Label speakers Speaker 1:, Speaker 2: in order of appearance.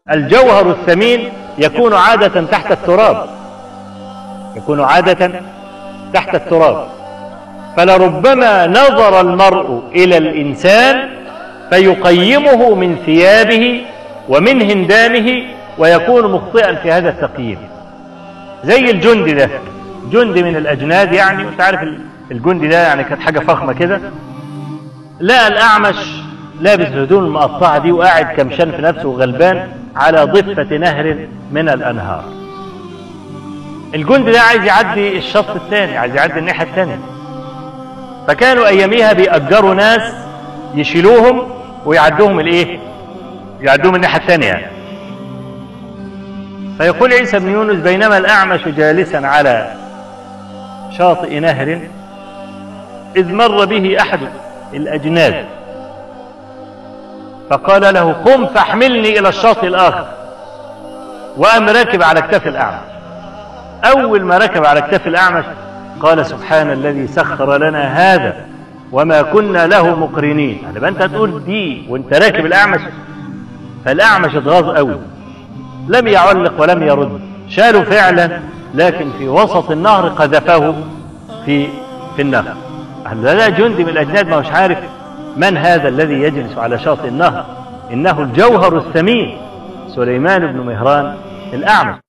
Speaker 1: الجوهر الثمين يكون عادة تحت التراب، يكون عادة تحت التراب. فلربما نظر المرء إلى الإنسان فيقيمه من ثيابه ومن هندامه ويكون مخطئا في هذا التقييم. زي الجندي ده، جندي من الأجناد يعني، وانت عارف الجندي ده يعني كانت حاجة فخمة كده، لقى الأعمش لابس الهدوم المقطعة دي وقاعد كمشان في نفسه وغلبان على ضفة نهر من الأنهار. الجندي ده عايز يعدي الشط الثاني، عايز يعدي الناحية الثانية، فكانوا أياميها بيأجروا ناس يشيلوهم ويعدوهم الإيه؟ يعدوهم الناحية الثانية يعني. فيقول عيسى بن يونس: بينما الأعمش جالسا على شاطئ نهر إذ مر به أحد الأجناد فقال له: قم فاحملني إلى الشاطئ الآخر. وقام راكب على اكتاف الأعمش. أول ما ركب على اكتاف الأعمش قال: سبحان الذي سخر لنا هذا وما كنا له مقرنين. يعني أنت تقول دي وأنت راكب الأعمش؟ فالأعمش اتغاظ قوي، لم يعلق ولم يرد، شالوا فعلا، لكن في وسط النهر قذفه في النهر. هذا جندي من الأجناد ما هوش عارف من هذا الذي يجلس على شاطئ النهر، إنه الجوهر الثمين سليمان بن مهران الأعمش.